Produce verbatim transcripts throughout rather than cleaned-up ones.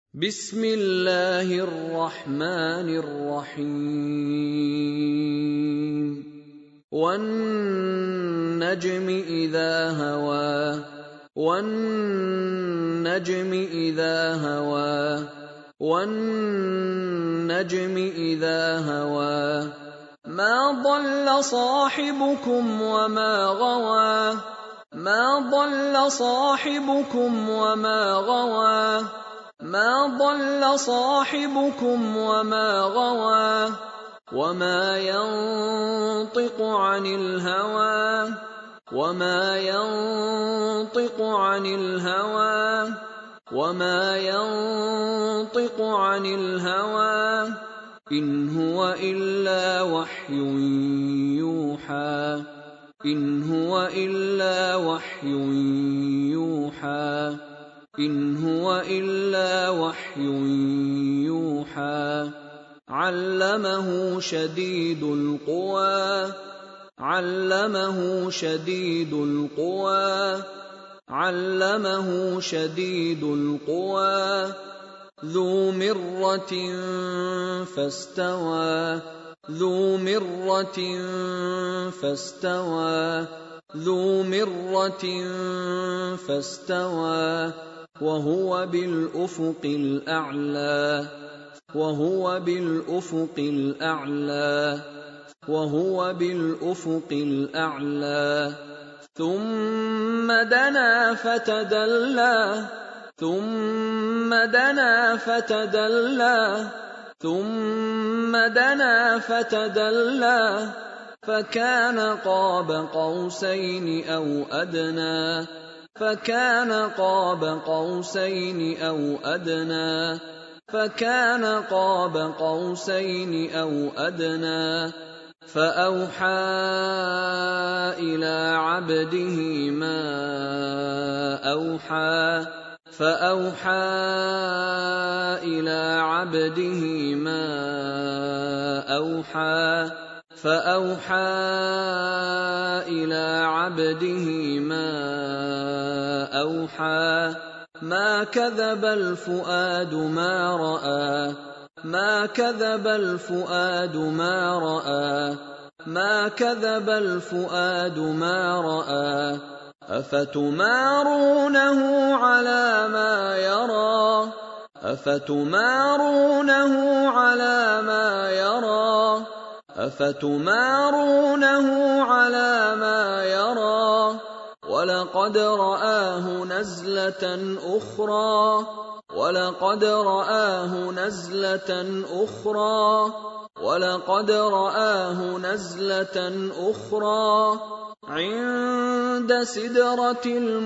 بسم الله الرحمن الرحيم والنجم إذا هوى والنجم إذا هوى والنجم إذا هوى ما ضل صاحبكم وما غوى ما ضل صاحبكم وما غوى ما ضل صاحبكم وما غوى وما ينطق عن الهوى وما ينطق عن الهوى وما ينطق عن الهوى إن هو إلا وحي يوحى إن هو إلا وحي يوحى إن هو إلا وحي يوحى علمه شديد القوى علمه شديد القوى علمه شديد القوى ذو مرة فاستوى ذو مرة فاستوى ذو مرة فاستوى وهو بالأفق الأعلى وهو بالأفق الأعلى وهو بالأفق الأعلى ثم دنا فتدلى ثم دنا فتدلى ثم دنا فتدلى فكان قاب قوسين أو أدنى فكان قاب قوسين أو أدنى فكان قاب قوسين أو أدنى فأوحى إلى عبده ما أوحى فأوحى إلى عبده ما أوحى فأوحى إلى عبده ما أوحى ما كذب الفؤاد ما رأى ما كذب الفؤاد ما رأى ما كذب الفؤاد ما رأى أفتمارونه على ما يرى أفتمارونه على ما يرى أفتمارونه على ما يرى ولقد رآه نزلة أخرى ولقد رآه نزلة أخرى ولقد رآه نزلة أخرى عند سدرة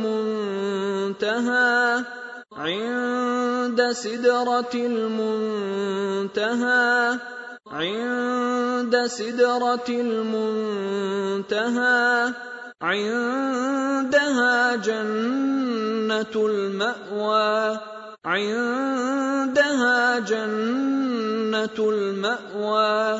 المنتهى عند سدرة المنتهى عند سدرة المنتهى عندها جنة المأوى عندها جنة المأوى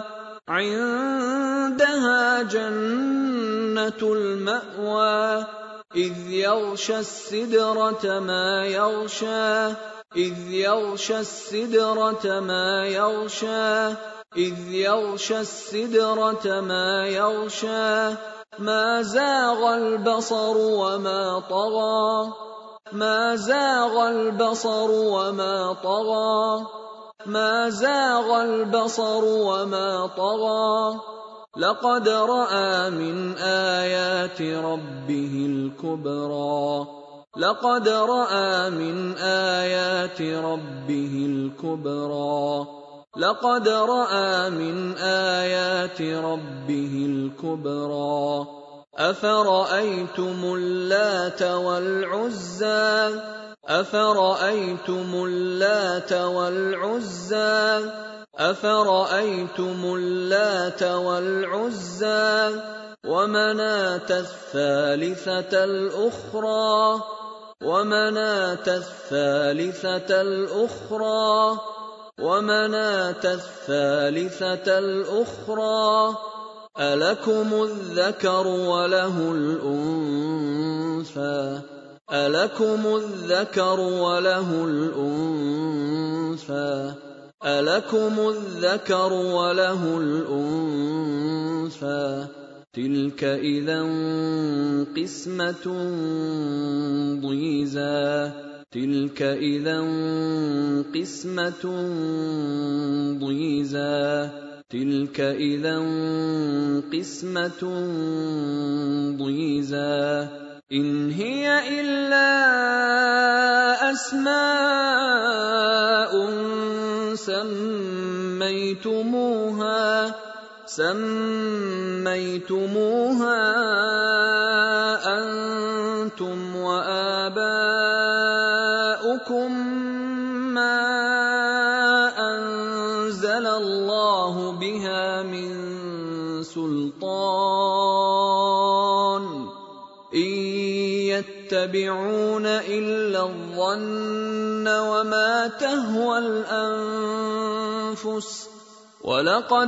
عندها جنة المأوى إذ يغشى السدرة ما يغشى إذ يغشى السدرة ما يغشى إذ يغشى السدرة ما يغشى ما زاغ البصر وما طغى ما زاغ البصر وما طغى ما زاغ البصر وما طغى لقد رأى من آيات ربه الكبرى لقد رأى من آيات ربه الكبرى لقد رأى من آيات ربه الكبرى أفرأيتم اللات والعزى أفرأيتم اللات والعزى أفرأيتم اللات والعزى ومناة الثالثة الأخرى ومناة الثالثة الأخرى ومناة الثالثة الأخرى ألكم الذكر وله الأنثى ألكم الذكر وله الأنثى أَلَكُمُ الذَّكَرُ وَلَهُ الْأُنثَىٰ تِلْكَ إِذًا قِسْمَةٌ ضِيزَىٰ تِلْكَ إِذًا قِسْمَةٌ ضِيزَىٰ تِلْكَ إِذًا قِسْمَةٌ ضِيزَىٰ إِنْ هِيَ إِلَّا أَسْمَاءٌ سَمَّيْتُمُوهَا سَمَّيْتُمُوهَا أَنتُمْ وَآبَاؤُكُم مَّا أَنزَلَ اللَّهُ بِهَا مِن سُلْطَانٍ إِن يَتَّبِعُونَ إِلَّا الظَّنَّ وَمَا تَهْوَى الْأَنفُسُ وَلَقَدْ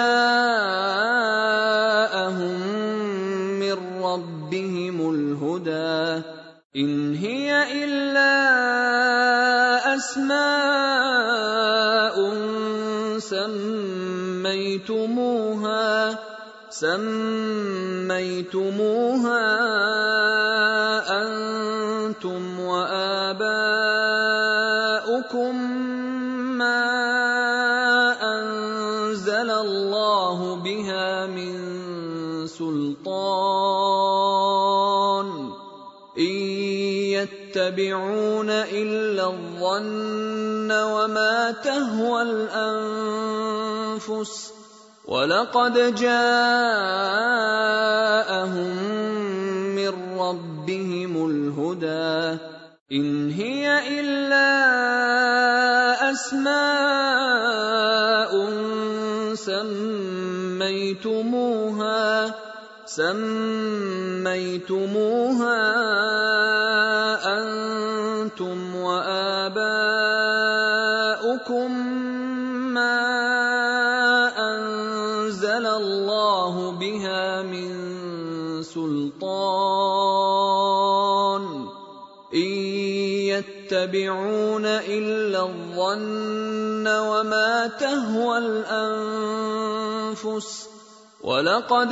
جَاءَهُم مِّن رَّبِّهِمُ الْهُدَىٰ إِنْ هِيَ إِلَّا أَسْمَاءٌ سَمَّيْتُمُوهَا سَمَّيْتُمُوهَا أَنتُمْ وَآبَاؤُكُم مَّا أَنزَلَ اللَّهُ بِهَا مِن سُلْطَانٍ إِن يَتَّبِعُونَ إِلَّا الظَّنَّ وَمَا تَهْوَى الْأَنفُسُ وَلَقَدْ جَاءَهُم مِّن رَّبِّهِمُ الْهُدَىٰ إِنْ هِيَ إِلَّا أَسْمَاءٌ سَمَّيْتُمُوهَا سَمَّيْتُمُوهَا أَنتُمْ وَآبَاؤُكُم مَّا أَنزَلَ اللَّهُ بِهَا مِن سُلْطَانٍ إِن يَتَّبِعُونَ إِلَّا الظَّنَّ وَمَا تَهْوَى الْأَنفُسُ وَلَقَدْ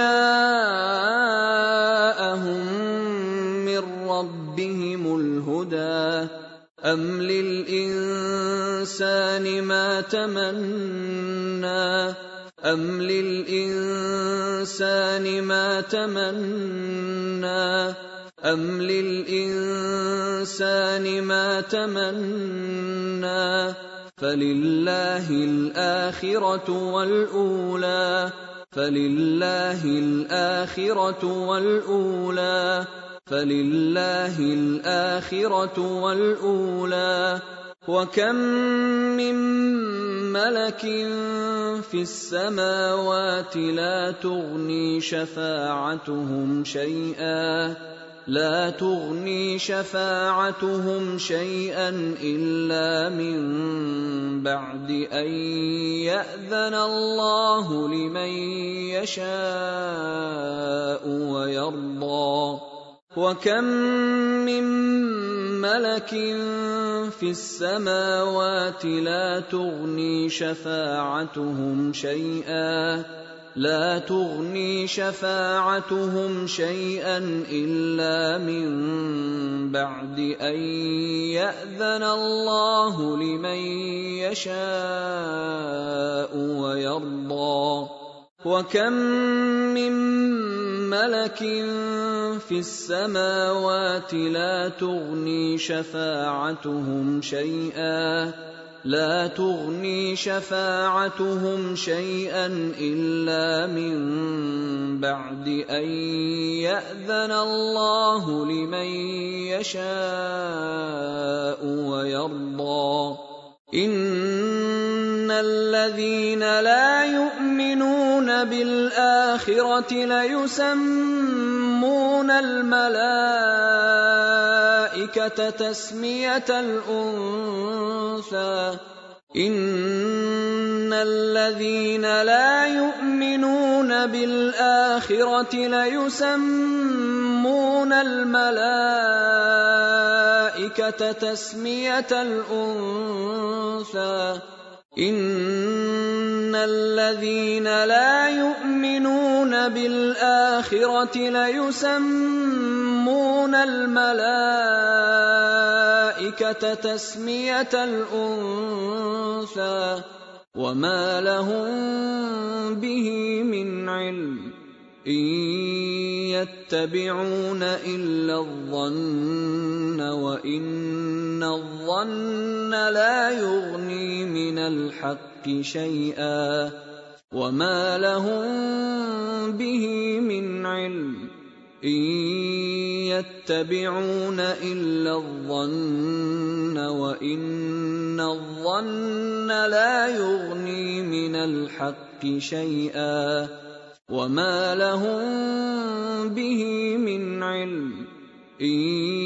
جَاءَهُم مِّن رَّبِّهِمُ الْهُدَىٰ أَمْ لِلْإِنسَانِ مَا تَمَنَّىٰ أَمْ لِلْإِنسَانِ مَا تَمَنَّىٰ أَمْ لِلْإِنسَانِ مَا تَمَنَّىٰ فَلِلَّهِ الْآخِرَةُ وَالْأُولَىٰ فَلِلَّهِ الْآخِرَةُ وَالْأُولَىٰ فَلِلَّهِ الْآخِرَةُ وَالْأُولَىٰ وَكَم مِّن مَّلَكٍ فِي السَّمَاوَاتِ لَا تُغْنِي شَفَاعَتُهُمْ شَيْئًا لا تغني شفاعتهم شيئا إلا من بعد أن يأذن الله لمن يشاء ويرضى وكم من ملك في السماوات لا تغني شفاعتهم شيئا لا تغني شفاعتهم شيئا إلا من بعد أن يأذن الله لمن يشاء ويرضى وكم من ملك في السماوات لا تغني شفاعتهم شيئا لا تغني شفاعتهم شيئا إلا من بعد أن يأذن الله لمن يشاء ويرضى إن الذين لا يؤمنون بالآخرة ليسمون الملائكة تسمية الأنثى إن الذين لا يؤمنون بالآخرة ليسمون الملائكة تسمية الأنثى إِنَّ الَّذِينَ لَا يُؤْمِنُونَ بِالْآخِرَةِ لَيُسَمُّونَ الْمَلَائِكَةَ تَسْمِيَةَ الْأُنثَىٰ وَمَا لَهُم بِهِ مِنْ عِلْمٍ إِن يَتَّبِعُونَ إِلَّا الظَّنَّ وَإِنَّ الظَّنَّ لَا يُغْنِي مِنَ الْحَقِّ شَيْئًا وَمَا لَهُم بِهِ مِنْ عِلْمٍ إِن يَتَّبِعُونَ إِلَّا الظَّنَّ وَإِنَّ الظَّنَّ لَا يُغْنِي مِنَ الْحَقِّ شَيْئًا وَمَا لَهُم بِهِ مِنْ عِلْمٍ إِن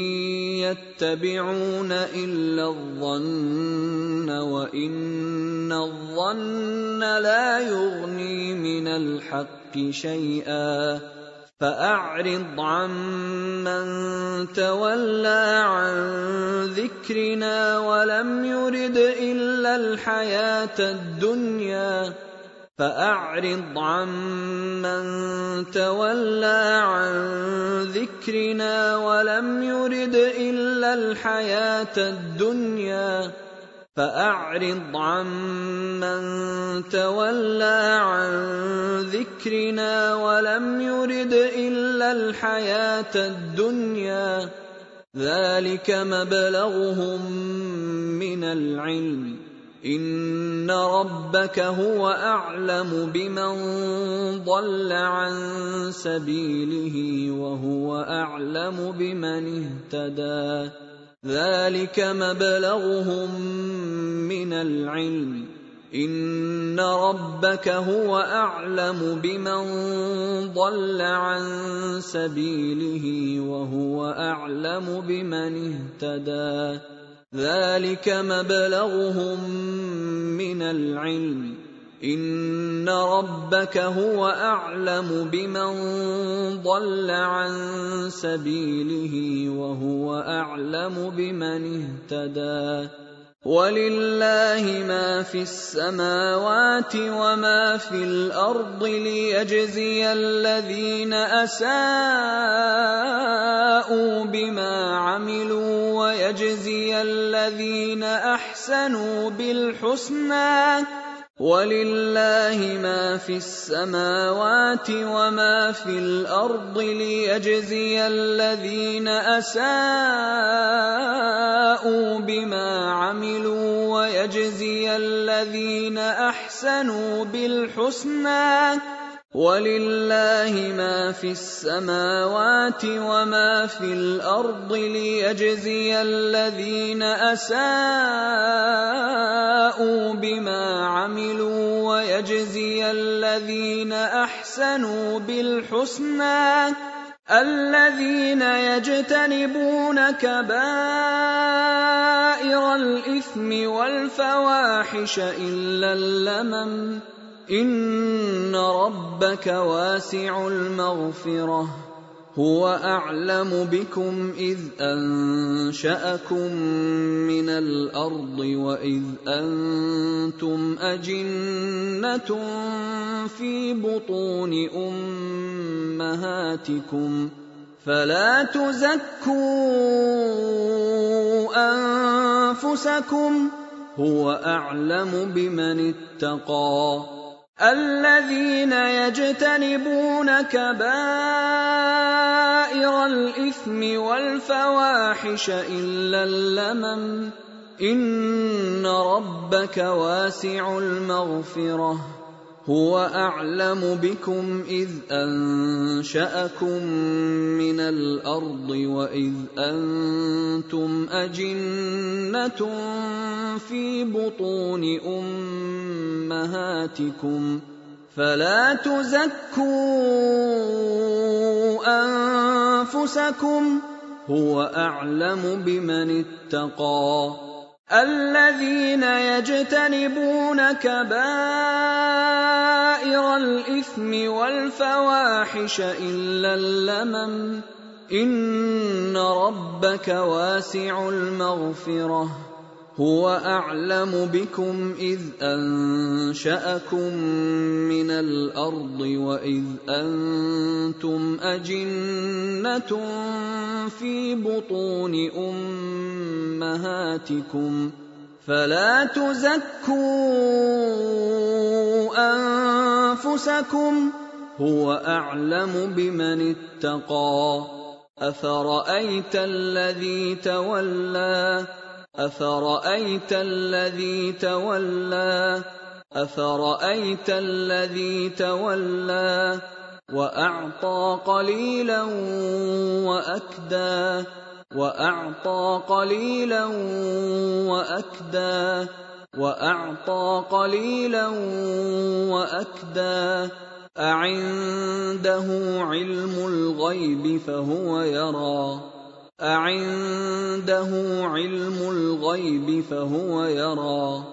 يَتَّبِعُونَ إِلَّا الظَّنَّ وَإِنَّ الظَّنَّ لَا يُغْنِي مِنَ الْحَقِّ شَيْئًا فَأَعْرِضْ عَمَّن تَوَلَّىٰ عَن ذِكْرِنَا وَلَمْ يُرِدْ إِلَّا الْحَيَاةَ الدُّنْيَا فَأَعْرِضْ عَمَّن تَوَلَّىٰ عَن ذِكْرِنَا وَلَمْ يُرِدْ إِلَّا الْحَيَاةَ الدُّنْيا فَأَعْرِضْ عَمَّن تَوَلَّىٰ عَن ذِكْرِنَا وَلَمْ يُرِدْ إِلَّا الْحَيَاةَ الدُّنْيا ذَلِكَ مَبْلَغُهُم مِّنَ الْعِلْمِ إِنَّ رَبَّكَ هُوَ أَعْلَمُ بِمَن ضَلَّ عَن سَبِيلِهِ وَهُوَ أَعْلَمُ بِمَنِ اهْتَدَىٰ ذَلِكَ مَبْلَغُهُم مِّنَ الْعِلْمِ إِنَّ رَبَّكَ هُوَ أَعْلَمُ بِمَن ضَلَّ عَن سَبِيلِهِ وَهُوَ أَعْلَمُ بِمَنِ اهْتَدَىٰ ذَلِكَ مَبْلَغُهُم مِّنَ الْعِلْمِ إِنَّ رَبَّكَ هُوَ أَعْلَمُ بِمَن ضَلَّ عَن سَبِيلِهِ وَهُوَ أَعْلَمُ بِمَنِ اهْتَدَىٰ وَلِلَّهِ مَا فِي السَّمَاوَاتِ وَمَا فِي الْأَرْضِ لِيَجْزِيَ الَّذِينَ أَسَاءُوا بِمَا عَمِلُوا وَيَجْزِيَ الَّذِينَ أَحْسَنُوا بِالْحُسْنَى وَلِلَّهِ مَا فِي السَّمَاوَاتِ وَمَا فِي الْأَرْضِ لِيَجْزِيَ الَّذِينَ أَسَاءُوا بِمَا عَمِلُوا وَيَجْزِيَ الَّذِينَ أَحْسَنُوا بِالْحُسْنَى وَلِلَّهِ مَا فِي السَّمَاوَاتِ وَمَا فِي الْأَرْضِ لِيَجْزِيَ الَّذِينَ أَسَاءُوا بِمَا عَمِلُوا وَيَجْزِيَ الَّذِينَ أَحْسَنُوا بِالْحُسْنَى الَّذِينَ يَجْتَنِبُونَ كَبَائِرَ الْإِثْمِ وَالْفَوَاحِشَ إِلَّا اللَّمَمَ إِنَّ رَبَّكَ وَاسِعُ الْمَغْفِرَةِ هُوَ أَعْلَمُ بِكُمْ إِذْ أَنشَأَكُم مِّنَ الْأَرْضِ وَإِذْ أَنتُمْ أَجِنَّةٌ فِي بُطُونِ أُمَّهَاتِكُمْ فَلَا تُزَكُّوا أَنفُسَكُمْ هُوَ أَعْلَمُ بِمَنِ اتَّقَىٰ الَّذِينَ يَجْتَنِبُونَ كَبَائِرَ الْإِثْمِ وَالْفَوَاحِشَ إِلَّا اللَّمَمَ إِنَّ رَبَّكَ وَاسِعُ الْمَغْفِرَةِ هُوَ أَعْلَمُ بِكُمْ إِذْ أَنشَأَكُم مِّنَ الْأَرْضِ وَإِذْ أَنتُمْ أَجِنَّةٌ فِي بُطُونِ أُمَّهَاتِكُمْ فَلَا تُزَكُّوا أَنفُسَكُمْ هُوَ أَعْلَمُ بِمَنِ اتَّقَىٰ الَّذِينَ يَجْتَنِبُونَ كَبَائِرَ الْإِثْمِ وَالْفَوَاحِشَ إِلَّا اللَّمَمَ إِنَّ رَبَّكَ وَاسِعُ الْمَغْفِرَةِ هُوَ أَعْلَمُ بِكُمْ إِذْ أَنشَأَكُم مِّنَ الْأَرْضِ وَإِذْ أَنتُمْ أَجِنَّةٌ فِي بُطُونِ أُمَّهَاتِكُمْ فَلَا تُزَكُّوا أَنفُسَكُمْ هُوَ أَعْلَمُ بِمَنِ اتَّقَىٰ أَفَرَأَيْتَ الَّذِي تَوَلَّىٰ أَفَرَأَيْتَ الَّذِي تَوَلَّىٰ أَفَرَأَيْتَ الَّذِي تَوَلَّىٰ وَأَعْطَىٰ قَلِيلًا وَأَكْدَىٰ وَأَعْطَىٰ قَلِيلًا وَأَكْدَىٰ وَأَعْطَىٰ قَلِيلًا وَأَكْدَىٰ أَعِندَهُ عِلْمُ الْغَيْبِ فَهُوَ يَرَىٰ أَعِندَهُ عِلْمُ الْغَيْبِ فَهُوَ يَرَىٰ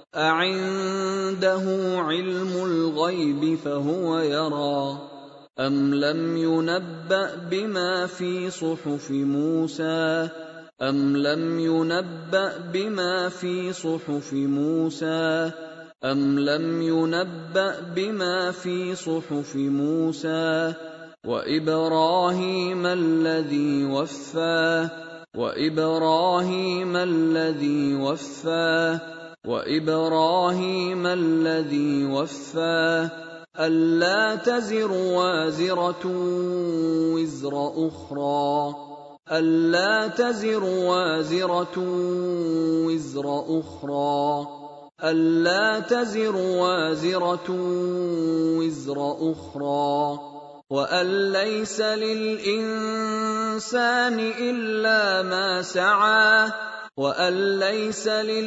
أَعِندَهُ عِلْمُ الْغَيْبِ فَهُوَ يَرَىٰ أَمْ لَمْ يُنَبَّأْ بِمَا فِي صُحُفِ مُوسَىٰ أَمْ لَمْ يُنَبَّأْ بِمَا فِي صُحُفِ مُوسَىٰ أَمْ لَمْ يُنَبَّأْ بِمَا فِي صُحُفِ مُوسَىٰ وَإِبْرَاهِيمَ الَّذِي وَفَّىٰ وَإِبْرَاهِيمَ الَّذِي وَفَّىٰ وَإِبْرَاهِيمَ الَّذِي وَفَّىٰ أَلَّا تَزِرُ وَازِرَةٌ وِزْرَ أُخْرَىٰ أَلَّا تَزِرُ وَازِرَةٌ وِزْرَ أُخْرَىٰ أَلَّا تَزِرُ وَازِرَةٌ وِزْرَ أُخْرَىٰ وَأَن لَّيْسَ لِلْإِنسَانِ إِلَّا مَا سَعَىٰ وَأَن لَّيْسَ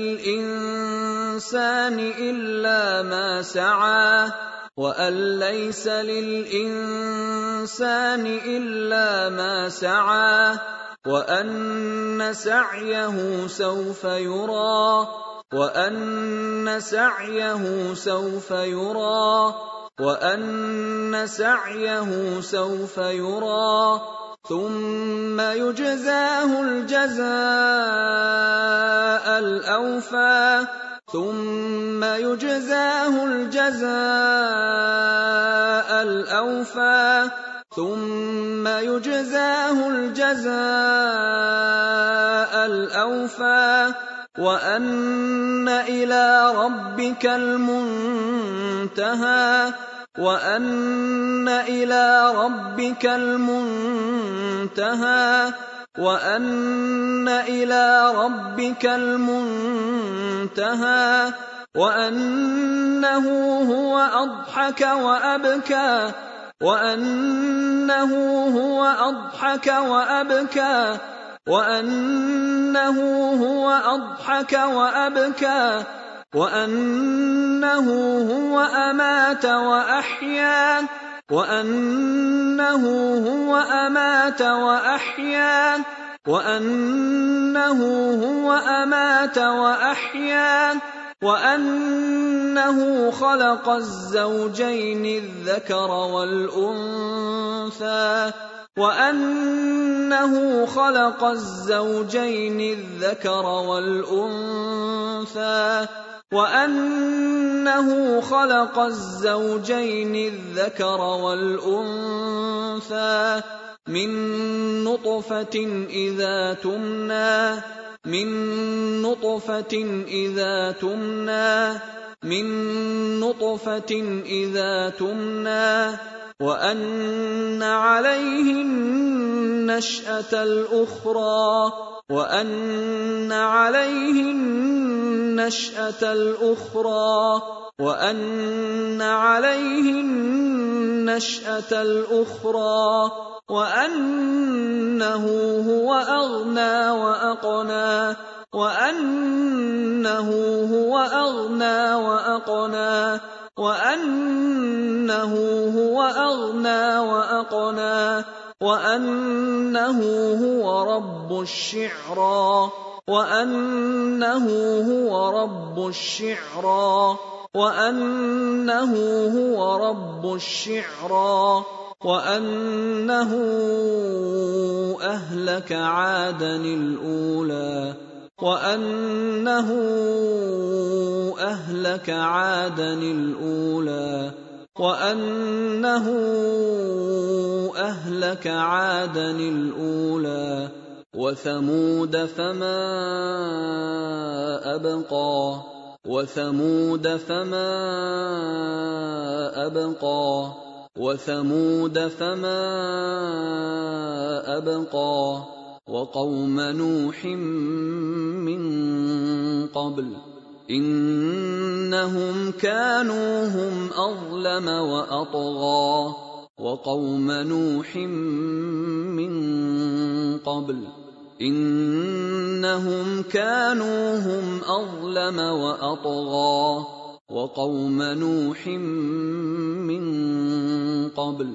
لِلْإِنسَانِ إِلَّا مَا سَعَىٰ وَأَن لَّيْسَ لِلْإِنسَانِ إِلَّا مَا سَعَىٰ وَأَنَّ سَعْيَهُ سَوْفَ يُرَىٰ وَأَنَّ سَعْيَهُ سَوْفَ يُرَىٰ وَأَنَّ سَعْيَهُ سَوْفَ يُرَىٰ ثُمَّ يُجْزَاهُ الْجَزَاءَ الْأَوْفَىٰ ثُمَّ يُجْزَاهُ الْجَزَاءَ الْأَوْفَىٰ ثُمَّ يُجْزَاهُ الْجَزَاءَ الْأَوْفَىٰ وَأَنَّ إِلَىٰ رَبِّكَ الْمُنتَهَىٰ وَأَنَّ إِلَىٰ رَبِّكَ الْمُنتَهَىٰ وَأَنَّ إِلَىٰ رَبِّكَ الْمُنتَهَىٰ وَأَنَّهُ هُوَ أَضْحَكَ وَأَبْكَىٰ وَأَنَّهُ هُوَ أَضْحَكَ وَأَبْكَىٰ وَأَنَّهُ هُوَ أَضْحَكَ وَأَبْكَىٰ وَأَنَّهُ هُوَ أَمَاتَ وَأَحْيَا وَأَنَّهُ هُوَ أَمَاتَ وَأَحْيَا وَأَنَّهُ هُوَ أَمَاتَ وَأَحْيَا وَأَنَّهُ خَلَقَ الزَّوْجَيْنِ الذَّكَرَ وَالْأُنثَىٰ وَأَنَّهُ خَلَقَ الزَّوْجَيْنِ الذَّكَرَ وَالْأُنثَىٰ وَأَنَّهُ خَلَقَ الزَّوْجَيْنِ الذَّكَرَ وَالْأُنثَىٰ مِن نُّطْفَةٍ إِذَا تُمْنَىٰ مِن نُّطْفَةٍ إِذَا تُمْنَىٰ مِن نُّطْفَةٍ إِذَا تُمْنَىٰ وَأَنَّ عَلَيْهِ النَّشْأَةَ الْأُخْرَىٰ وَأَنَّ عَلَيْهِ النَّشْأَةَ الْأُخْرَىٰ وَأَنَّ عَلَيْهِ النَّشْأَةَ الْأُخْرَىٰ وَأَنَّهُ هُوَ أَغْنَىٰ وَأَقْنَىٰ وَأَنَّهُ هُوَ أَغْنَىٰ وَأَقْنَىٰ وَأَنَّهُ هُوَ أَغْنَىٰ وَأَقْنَىٰ وَأَنَّهُ هُوَ رَبُّ الشِّعْرَىٰ وَأَنَّهُ هُوَ رَبُّ الشِّعْرَىٰ وَأَنَّهُ هُوَ رَبُّ الشِّعْرَىٰ وَأَنَّهُ أَهْلَكَ عَادًا الْأُولَىٰ وأنه أهلك عادا الأولى وأنه أهلك عادا الأولى وثمود فما أبقى وثمود فما أبقى وثمود فما أبقى وقوم نوح من قبل إنهم كانوا هم أظلم وأطغى وقوم نوح من قبل إنهم كانوا هم أظلم وأطغى وقوم نوح من قبل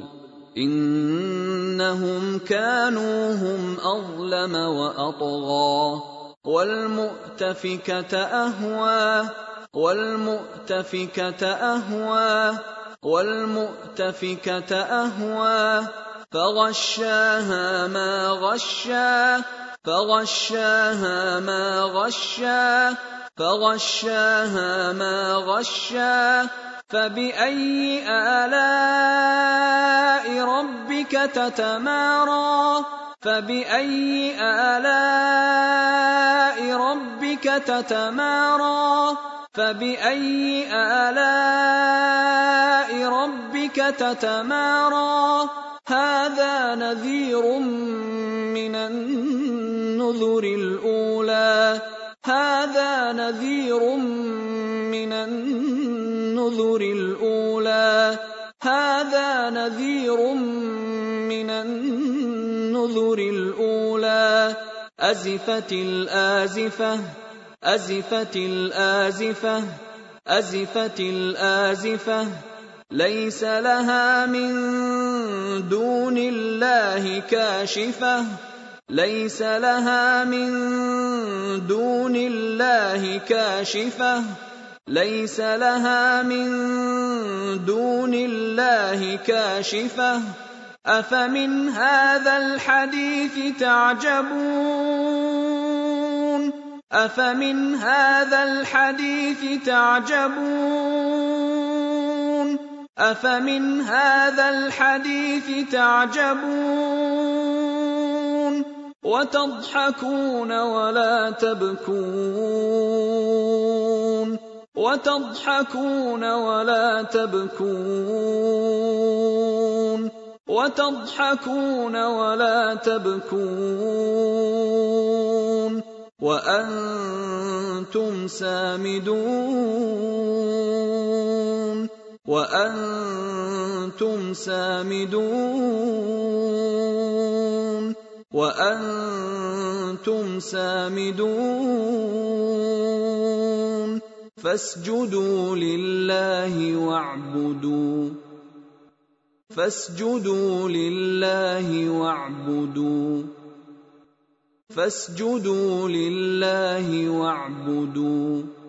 إنهم كانوا هم أظلم وأطغى والمؤتفكة أهوى والمؤتفكة أهوى والمؤتفكة أهوى فغشاها ما غشا فغشاها ما غشا فغشاها ما غشا فبأي آلاء ربك تتمارى فبأي آلاء ربك تتمارى فبأي آلاء ربك تتمارى هذا نذير من النذر الأولى هذا نذير من النذر الأولى هذا نذير من النذر الأولى أزفت الآزفة أزفت الآزفة أزفت الآزفة ليس لها من دون الله كاشفة ليس لها من دون الله كاشفة ليس لها من دون الله كاشفة أفمن هذا الحديث تعجبون أفمن هذا الحديث تعجبون أفمن هذا الحديث تعجبون وتضحكون ولا تبكون وتضحكون ولا تبكون وتضحكون ولا تبكون وأنتم سامدون وأنتم سامدون وأنتم سامدون فاسجدوا لله واعبدوا فاسجدوا لله واعبدوا فاسجدوا لله واعبدوا